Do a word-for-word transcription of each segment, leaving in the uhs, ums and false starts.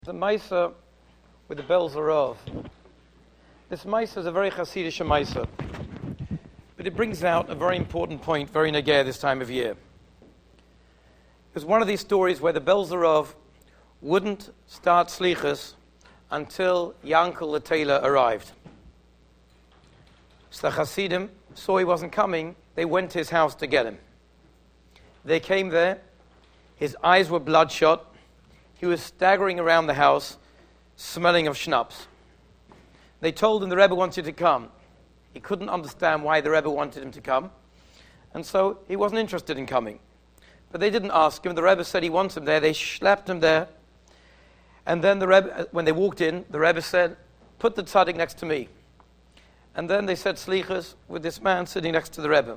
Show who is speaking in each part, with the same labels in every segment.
Speaker 1: The Maisa with the bells thereof. This Maisa is a very Hasidic Maisa, but it brings out a very important point, very negay this time of year. It was one of these stories where the bells thereof wouldn't start Slichas until Yankel the tailor arrived. So the Hasidim saw he wasn't coming, they went to his house to get him. They came there, his eyes were bloodshot. He was staggering around the house, smelling of schnapps. They told him the Rebbe wanted to come. He couldn't understand why the Rebbe wanted him to come, and so he wasn't interested in coming. But they didn't ask him. The Rebbe said he wants him there. They schlepped him there. And then the Rebbe, when they walked in, the Rebbe said, "Put the tzaddik next to me." And then they said slichas with this man sitting next to the Rebbe.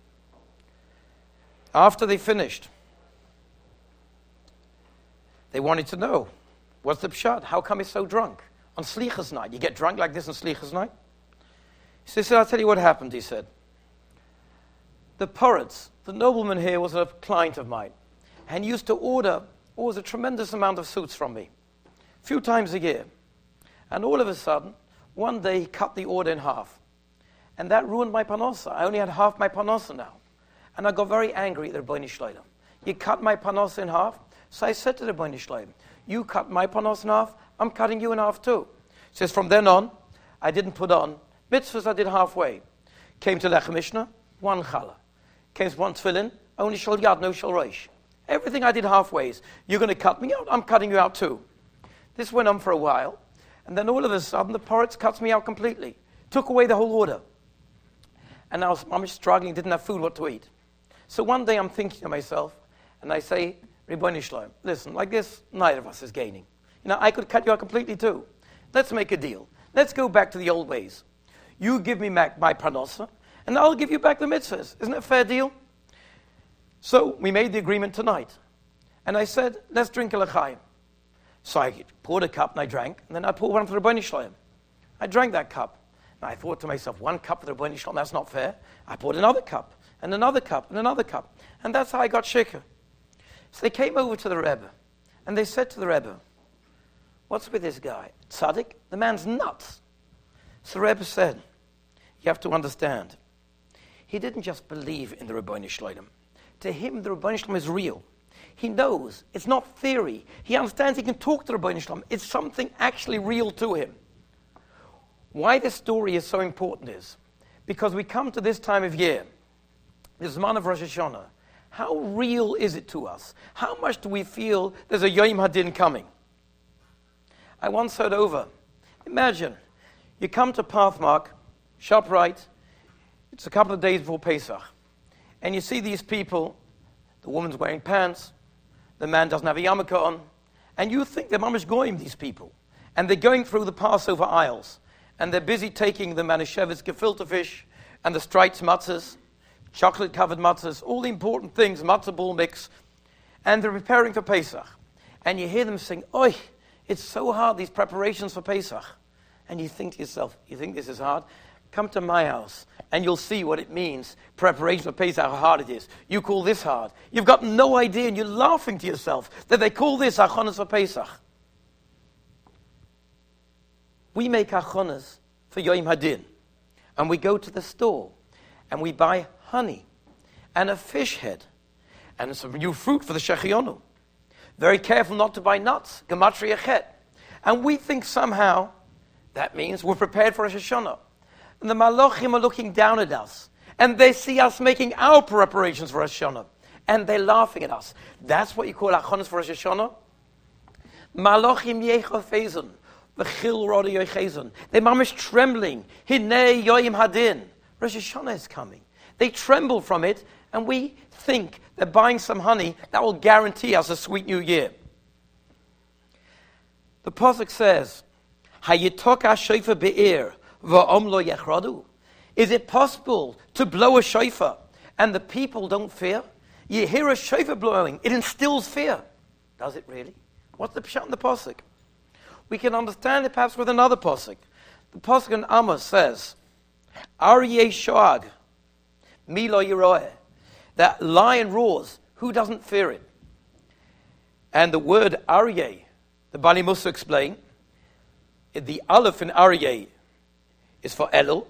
Speaker 1: After they finished, they wanted to know, what's the pshat? How come he's so drunk? On Slichas night, you get drunk like this on Slichas night? He said, I'll tell you what happened, he said. The Poritz, the nobleman here, was a client of mine, and he used to order, orders a tremendous amount of suits from me, a few times a year. And all of a sudden, one day he cut the order in half. And that ruined my panosa. I only had half my panosa now. And I got very angry at the Rebbeinu Shloim. You cut my panosa in half? So I said to the Rebbeinu Shloim, you cut my panos in half, I'm cutting you in half too. He says, from then on, I didn't put on. Mitzvahs I did halfway. Came to Lechem Mishnah, one challah. Came to one tefillin, only shal yad, no shal rosh. Everything I did halfways. You're going to cut me out, I'm cutting you out too. This went on for a while, and then all of a sudden the Poritz cuts me out completely. Took away the whole order. And I was I'm struggling, didn't have food, what to eat. So one day I'm thinking to myself, and I say, Rebbeinu Shloim, listen, like this, neither of us is gaining. You know, I could cut you out completely too. Let's make a deal. Let's go back to the old ways. You give me back my pranosa, and I'll give you back the mitzvahs. Isn't it a fair deal? So we made the agreement tonight. And I said, let's drink a l'chaim. So I poured a cup and I drank, and then I poured one for the Rebbeinu Shloim. I drank that cup. And I thought to myself, one cup for the Rebbeinu Shloim, that's not fair. I poured another cup, and another cup, and another cup. And that's how I got shikha. So they came over to the Rebbe, and they said to the Rebbe, what's with this guy? Tzaddik? The man's nuts. So the Rebbe said, you have to understand, he didn't just believe in the Rebbeinu Shloim. To him, the Rebbeinu Shloim is real. He knows. It's not theory. He understands he can talk to the Rebbeinu Shloim. It's something actually real to him. Why this story is so important is because we come to this time of year, this month of Rosh Hashanah. How real is it to us? How much do we feel there's a Yom Hadin coming? I once heard over, imagine, you come to Pathmark, ShopRite, it's a couple of days before Pesach, and you see these people, the woman's wearing pants, the man doesn't have a yarmulke on, and you think they're mamish goyim, these people, and they're going through the Passover aisles, and they're busy taking the Manischewitz gefilte fish and the striped matzahs, chocolate-covered matzahs, all the important things, matzah ball mix, and they're preparing for Pesach. And you hear them sing, oi, it's so hard, these preparations for Pesach. And you think to yourself, you think this is hard? Come to my house, and you'll see what it means, preparation for Pesach, how hard it is. You call this hard. You've got no idea, and you're laughing to yourself that they call this achonas for Pesach. We make achonas for Yom Hadin, and we go to the store, and we buy honey, and a fish head, and some new fruit for the Shechionu. Very careful not to buy nuts, gematria chet. And we think somehow that means we're prepared for Rosh Hashanah. And the Malachim are looking down at us, and they see us making our preparations for Rosh Hashanah, and they're laughing at us. That's what you call achonos for Rosh Hashanah? Malachim yechofezon, v'chil rodi yochezon. They're mamish trembling. Hinei yoyim hadin. Rosh Hashanah is coming. They tremble from it, and we think they're buying some honey that will guarantee us a sweet new year. The Pasuk says, "Hayitok ha-shofar be'ir va'om lo yechradu." Is it possible to blow a shofar and the people don't fear? You hear a shofar blowing, it instills fear. Does it really? What's the pshat in the Pasuk? We can understand it perhaps with another Pasuk. The Pasuk in Amos says, Aryeh shoag, mi lo yiroeh. That lion roars, who doesn't fear it? And the word Aryeh, The Bali Musa explain, the Aleph in Aryeh is for Elul,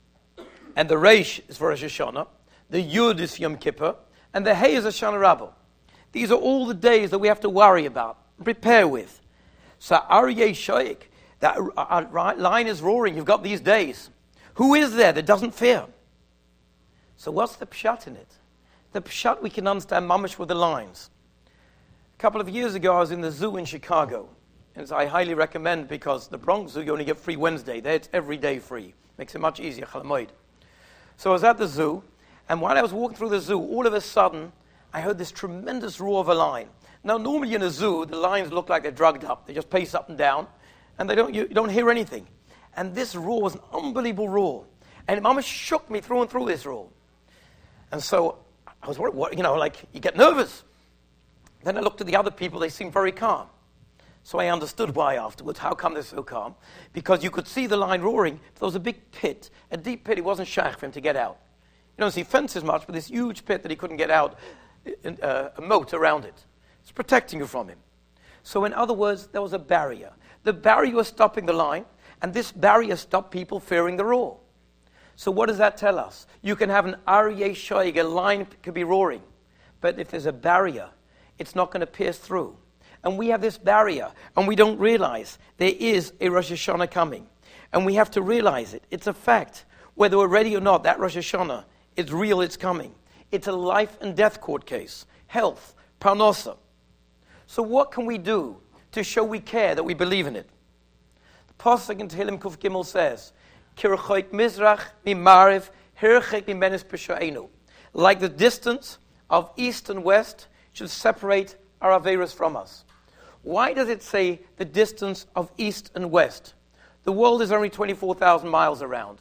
Speaker 1: and the Reish is for Rosh Hashanah, the Yud is Yom Kippur, and the Hey is Hoshana Rabbah. These are all the days that we have to worry about, prepare with. So Aryeh Shoik, that line is roaring, you've got these days. Who is there that doesn't fear? So what's the pshat in it? The pshat we can understand mamash with the lines. A couple of years ago I was in the zoo in Chicago. And I highly recommend, because the Bronx Zoo, you only get free Wednesday. There it's every day free. Makes it much easier. So I was at the zoo, and while I was walking through the zoo, all of a sudden, I heard this tremendous roar of a lion. Now, normally in a zoo, the lions look like they're drugged up. They just pace up and down, and they don't, you, you don't hear anything. And this roar was an unbelievable roar. And it almost shook me through and through, this roar. And so I was worried, what, you know, like, you get nervous. Then I looked at the other people. They seemed very calm. So I understood why afterwards. How come they're so calm? Because you could see the lion roaring. There was a big pit, a deep pit. It wasn't shaykh for him to get out. You don't see fences much, but this huge pit that he couldn't get out, uh, a moat around it. It's protecting you from him. So in other words, there was a barrier. The barrier was stopping the lion, and this barrier stopped people fearing the roar. So what does that tell us? You can have an Aryeh Shoig, a lion could be roaring, but if there's a barrier, it's not going to pierce through. And we have this barrier, and we don't realize there is a Rosh Hashanah coming. And we have to realize it. It's a fact. Whether we're ready or not, that Rosh Hashanah is real, it's coming. It's a life and death court case. Health, parnasa. So what can we do to show we care, that we believe in it? The Pasuk in Tehillim Kuf Gimel says, Kirchoik Mizrach Mimariv Hirchek Mimenis Peshaenu. Like the distance of east and west should separate our Averis from us. Why does it say the distance of east and west? The world is only twenty-four thousand miles around.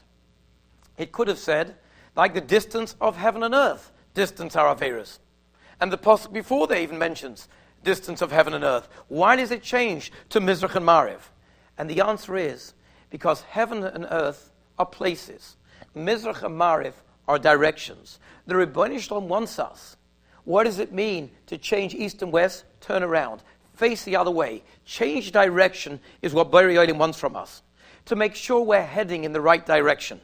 Speaker 1: It could have said, like the distance of heaven and earth, distance our Averis. And the pasuk before there even mentions distance of heaven and earth. Why does it change to Mizrach and Mariv? And the answer is, because heaven and earth are places. Mizrach and Mariv are directions. The Rebbeinu Shalom wants us. What does it mean to change east and west? Turn around. Face the other way. Change direction is what Borei Olam wants from us. To make sure we're heading in the right direction.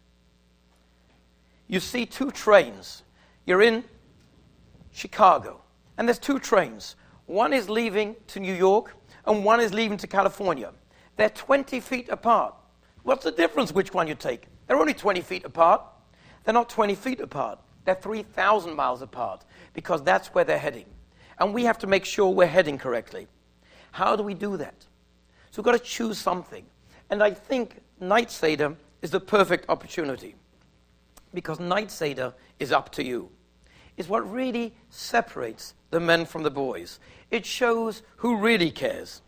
Speaker 1: You see two trains. You're in Chicago. And there's two trains. One is leaving to New York, and one is leaving to California. They're twenty feet apart. What's the difference which one you take? They're only twenty feet apart. They're not twenty feet apart. They're three thousand miles apart, because that's where they're heading. And we have to make sure we're heading correctly. How do we do that? So we've got to choose something. And I think Night Seder is the perfect opportunity. Because Night Seder is up to you. It's what really separates the men from the boys. It shows who really cares.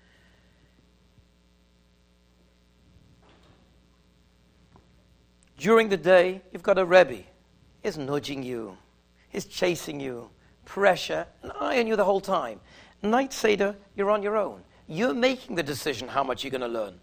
Speaker 1: During the day, you've got a Rebbe. He's nudging you. He's chasing you. Pressure, and eye on you the whole time. Night Seder, you're on your own. You're making the decision how much you're going to learn.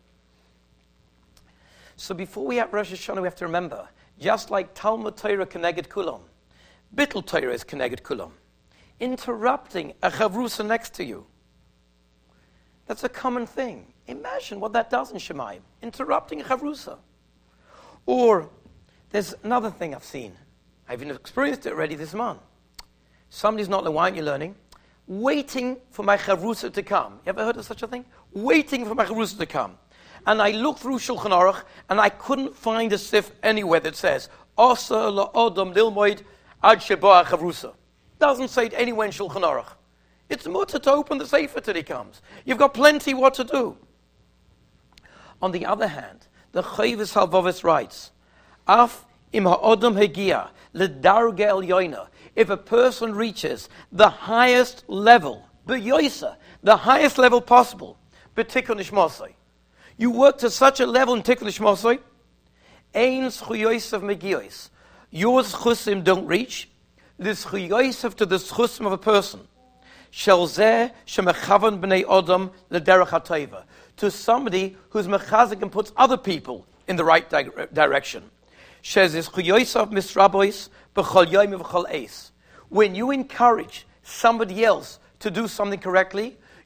Speaker 1: So before we have Rosh Hashanah, we have to remember, just like Talmud Torah Keneged Kulam, Bittul Torah is Keneged Kulam. Interrupting a chavrusa next to you. That's a common thing. Imagine what that does in Shemayim. Interrupting a chavrusa. Or, there's another thing I've seen. I've experienced it already this month. Somebody's not the wine you're learning, waiting for my chavrusa to come. You ever heard of such a thing? Waiting for my chavrusa to come. And I looked through Shulchan Aruch, and I couldn't find a sif anywhere that says, Asa la'odom lilmoid ad sheba chavrusa. Doesn't say it anywhere in Shulchan Aruch. It's mutter to open the sefer till he comes. You've got plenty what to do. On the other hand, the Chavis Halvavis writes, Af im ha'odom hegia ledarge el yoina. If a person reaches the highest level, b'yoisa, the highest level possible, b'tikkun nishmosai. You work to such a level in tikkun nishmosai, ein zchuyosav megiyos. Your zchusim don't reach. The zchuyosav to the zchusim of a person. Shel zeh shemechavan b'nei odom lederach hateva. To somebody who's mechazik and puts other people in the right di- direction. Shez zchuyosav misrabois b'chol yoyim v'chol eis. When you encourage somebody else to do something correctly,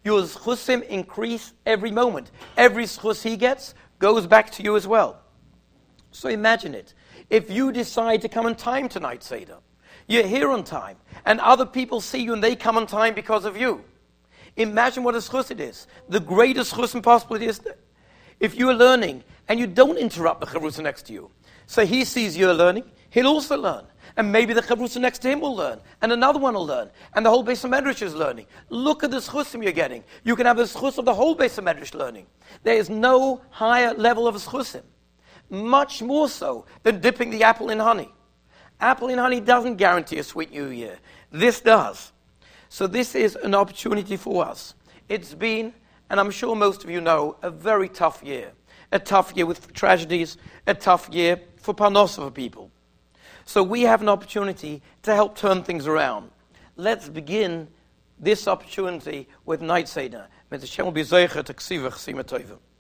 Speaker 1: Your schusim increase every moment. Every schus he gets goes back to you as well. So imagine it. If you decide to come on time tonight, Seder, you're here on time, and other people see you and they come on time because of you. Imagine what a schus it is. The greatest schus possible it is. If you're learning and you don't interrupt the chavrusa next to you, so he sees you're learning, he'll also learn. And maybe the chavrusa next to him will learn, and another one will learn, and the whole Beis HaMedrash is learning. Look at the schusim you're getting. You can have the schus of the whole Beis HaMedrash learning. There is no higher level of schusim, much more so than dipping the apple in honey. Apple in honey doesn't guarantee a sweet new year. This does. So this is an opportunity for us. It's been, and I'm sure most of you know, a very tough year. A tough year with tragedies, a tough year for parnasa for people. So we have an opportunity to help turn things around. Let's begin this opportunity with Night Seder. Mit Hashem will be zeicher to ksiva chesima tova.